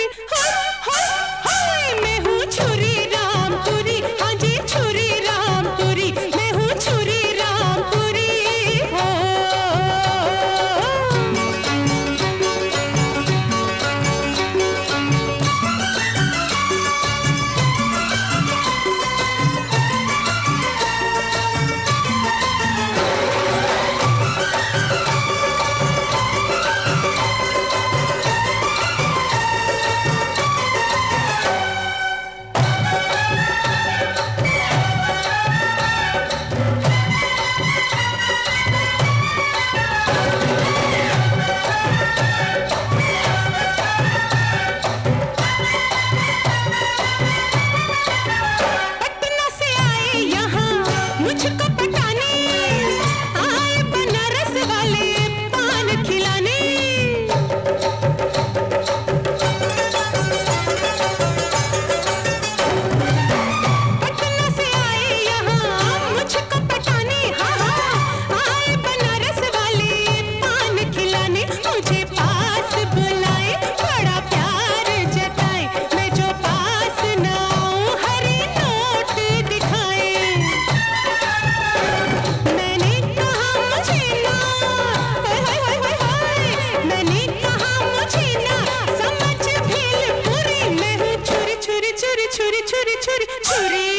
कटी हाय हाय हाय। मैं हूँ छुरी रामपुरी, हाँ जी छुरी रामपुरी, मैं हूँ छुरी रामपुरी हो। मुझको पटाने आए बनारस वाले पान खिलाने। पटना से आए यहाँ मुझको पटाने, हाँ हाँ आए बनारस वाले पान खिलाने। मुझे पास बुलाए बड़ा प्यार जताए, मैं जो पास ना आऊं हरी नोट दिखाए। मैंने कहा मुझे ना, हाय हाय हाय हाय। मैंने कहा मुझे ना समझ भेलपुरी, मैं हूँ छुरी छुरी छुरी छुरी छुरी छुरी छुरी